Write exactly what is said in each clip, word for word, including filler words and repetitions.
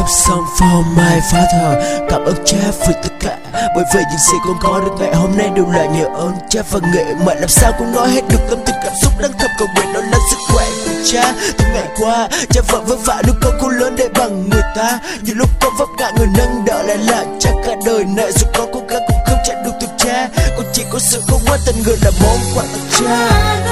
love song for my father. Cảm ơn cha vì tất cả, bởi vì những gì con có được ngày hôm nay đều là nhờ ơn cha và nghệ mẹ. Làm sao con nói hết được tâm tình cảm xúc đang thầm cầu nguyện đó là sức khỏe của cha. Từ ngày qua cha vợ vất vả nuôi con khôn lớn để bằng người ta. Nhiều lúc con vấp ngã người nâng đỡ lại là cha cả đời này. Dù con cố gắng cũng không chạy được từ cha, con chỉ có sự không quan tình người là món quà từ cha.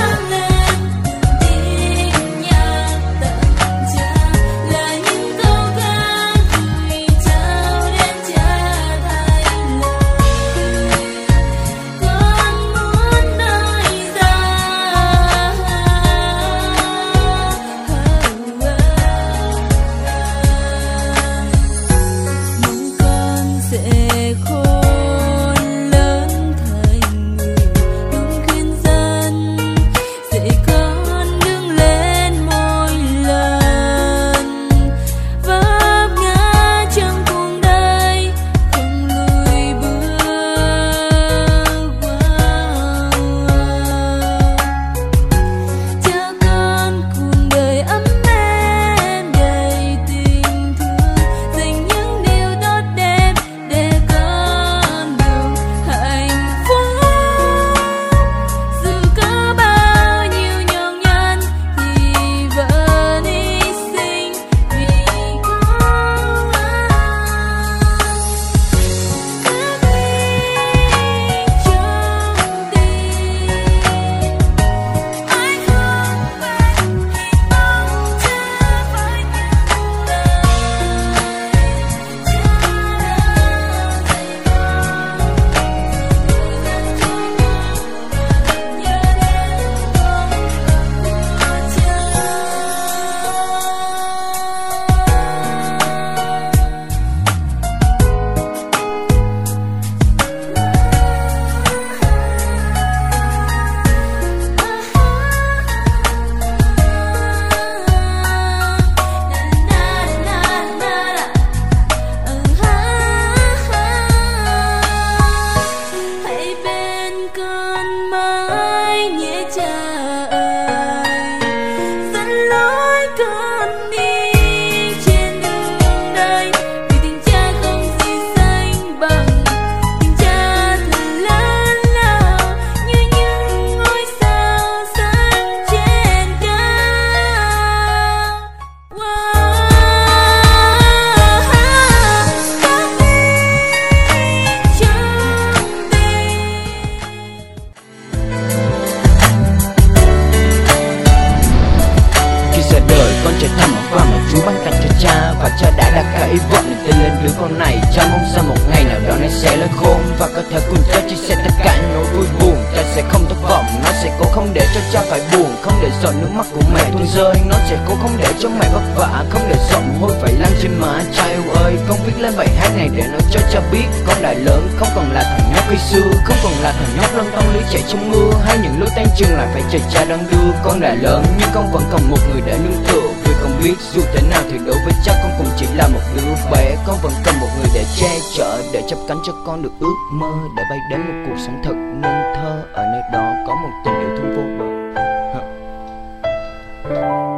Chúa ban tặng cho cha và cha đã đặt cả hy vọng niềm tin lên đứa con này. Cha mong sao một ngày nào đó nó sẽ lớn khôn và có thể cùng cha chia sẻ tất cả nỗi vui buồn. Cha sẽ không thất vọng, nó sẽ cố không để cho cha phải buồn, không để giọt nước mắt của mẹ tuôn rơi. Nó sẽ cố không để cho mẹ vất vả, không để giọt mồ hôi phải lăn trên má. Cha yêu ơi, con viết lên bài hát này để nói cho cha biết con đã lớn, không còn là thằng nhóc khi xưa, không còn là thằng nhóc lăn tăn lưới chạy trong mưa, hay những lúc tan trường lại phải chờ cha đang đưa. Con đã lớn nhưng con vẫn còn một người để nương tựa, vì con biết dù thế nào thì đối với cha con cũng chỉ là một đứa bé. Con vẫn cần một người để che chở, để chắp cánh cho con được ước mơ, để bay đến một cuộc sống thật nên thơ. Ở nơi đó có một tình yêu thương vô bờ.